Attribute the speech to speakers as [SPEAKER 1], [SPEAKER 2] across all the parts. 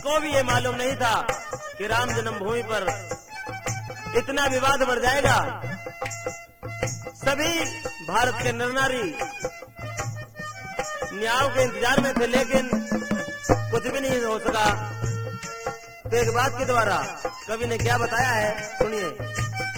[SPEAKER 1] को भी ये मालूम नहीं था कि राम जन्मभूमि पर इतना विवाद बढ़ जाएगा। सभी भारत के नर नारी न्याय के इंतजार में थे, लेकिन कुछ भी नहीं हो सका। तो एक बात के द्वारा कवि ने क्या बताया है, सुनिए।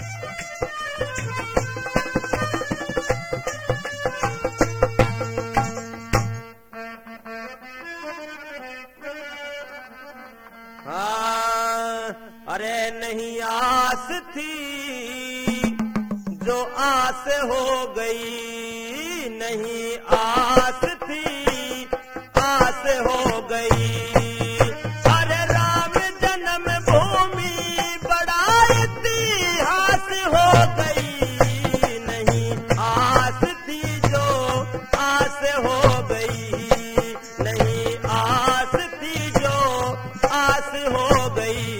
[SPEAKER 1] अरे नहीं आस थी जो आस हो गई, नहीं आस थी आस हो गई। अरे राम जन्म भूमि बड़ा इतिहास हो गई, नहीं आस थी जो आस हो गई, नहीं आस थी जो आस हो गई।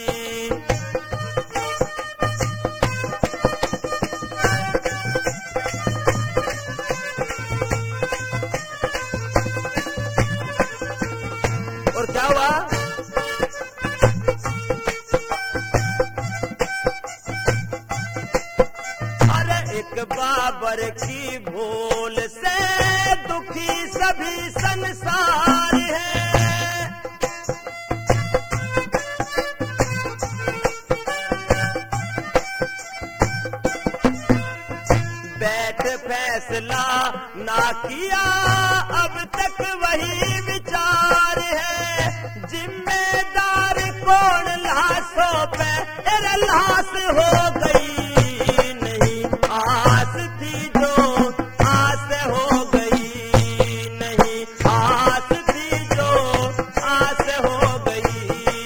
[SPEAKER 1] और क्या हुआ? अरे एक बाबर की भूल से दुखी सभी संसार है। बैठ फैसला ना किया अब तक वही विचार है। जिम्मेदार कौन लाशों पे लाश हो गई, नहीं आस थी जो आस हो गई, नहीं आस थी जो आस हो गई।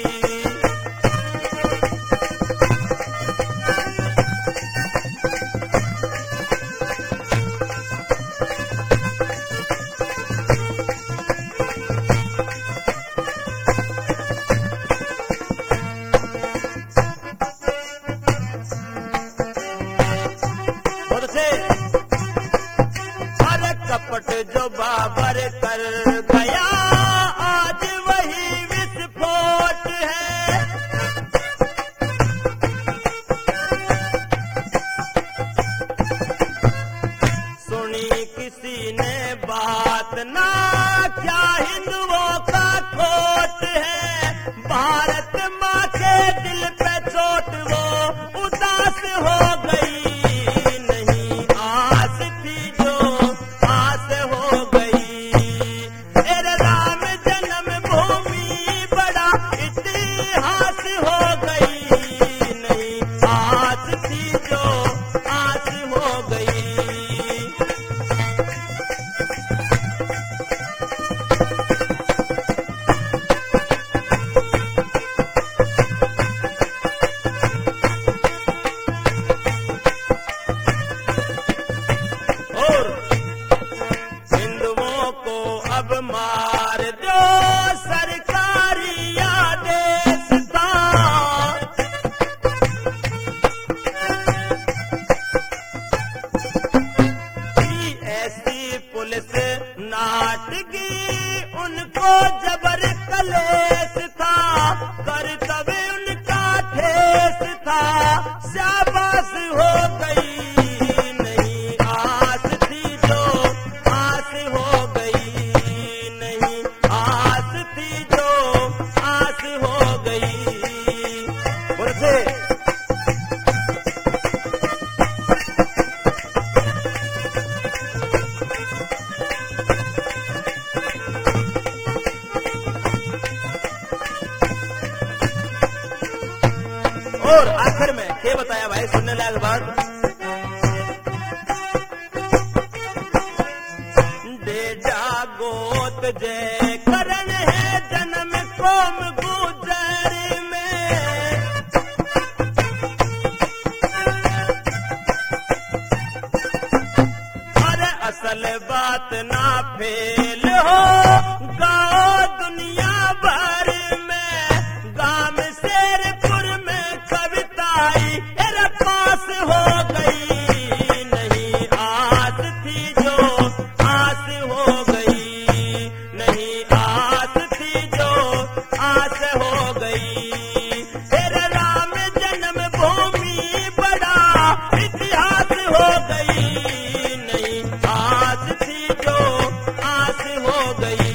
[SPEAKER 1] अरे कपट जो बाबर कर गया आज वही विस्फोट है। सुनी किसी ने बात ना, क्या हिंदुओं का खोट है। भारत माँ के दिल पे चोट वो उदास हो गई, अब मार दो सरकारी आदेश था। ऐसी पुलिस नाटगी उनको जबर कलेश था, कर्तव्य उनका ठेस था, शाबाश हो गई, नहीं आस थी जो आस हो गई, नहीं आस थी जो आस हो गई। बोलते और आखिर में क्या बताया भाई, सुनने लायक बात। दे जागोत जय करण है जन्म कौम गुजर में। अरे असल बात ना फेल हो गाँव दुनिया भर में, गाँव शेरपुर में कविताई पास हो गई, नहीं आस थी जो आस हो गई, नहीं आस थी जो आस हो हो गई।